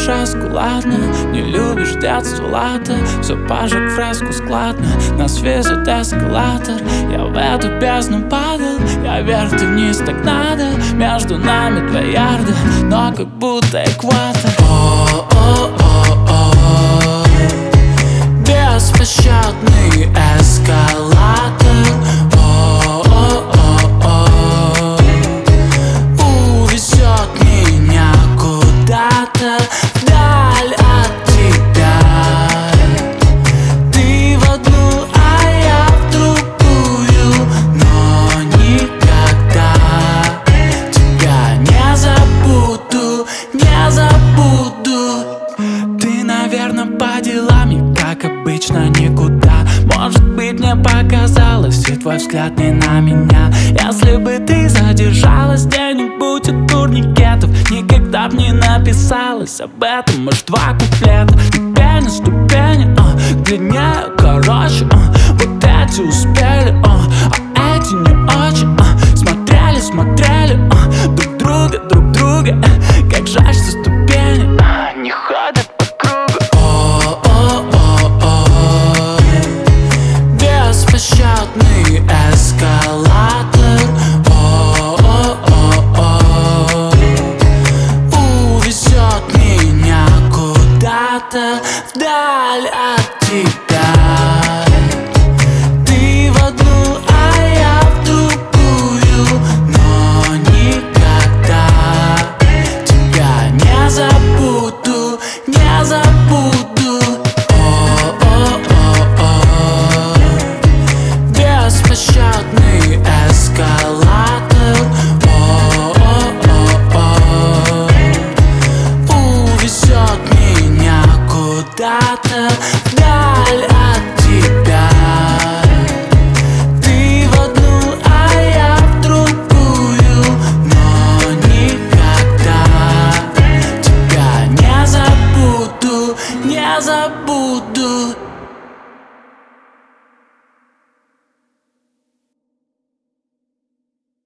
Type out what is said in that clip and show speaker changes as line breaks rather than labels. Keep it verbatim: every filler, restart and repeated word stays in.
шашку, ладно. Не любишь детство, ладно. Все пожег фреску складно. Нас везет эскалатор. Я в эту бездну падал. Я вверх, ты вниз, так надо. Между нами два ярда, но как будто экватор. О-о-о-о, беспощадный эскалатор. О-о-о-о, увезет меня куда-то вдаль от тебя. Ты в одну, а я в другую, но никогда тебя не забуду, не забуду. Ты, наверное, по делам, я, как обычно, никуда. Может быть, мне показалось, и твой взгляд не на меня. Если бы ты задержалась где-нибудь у турникетов, никогда б не написалась об этом. Может, два куплета, ступени, ступени, а, длиннее, короче, а, вот эти успели, а, а эти не очень, а, смотрели, смотрели, а, друг друга, друг друга, а, как жаль, что ступени а, не ходят по кругу. О-о-о-о, беспощадный эскалатор. О-о-о-о, увезет меня куда-то вдаль от тебя. Ты в одну, а я в другую, но никогда тебя не забуду, не забуду. О-о-о-о, беспощадный эскалатор. О-о-о-о, увезет меня куда-то вдаль от тебя. Ты в одну, а я в другую, но никогда тебя не забуду, не забуду.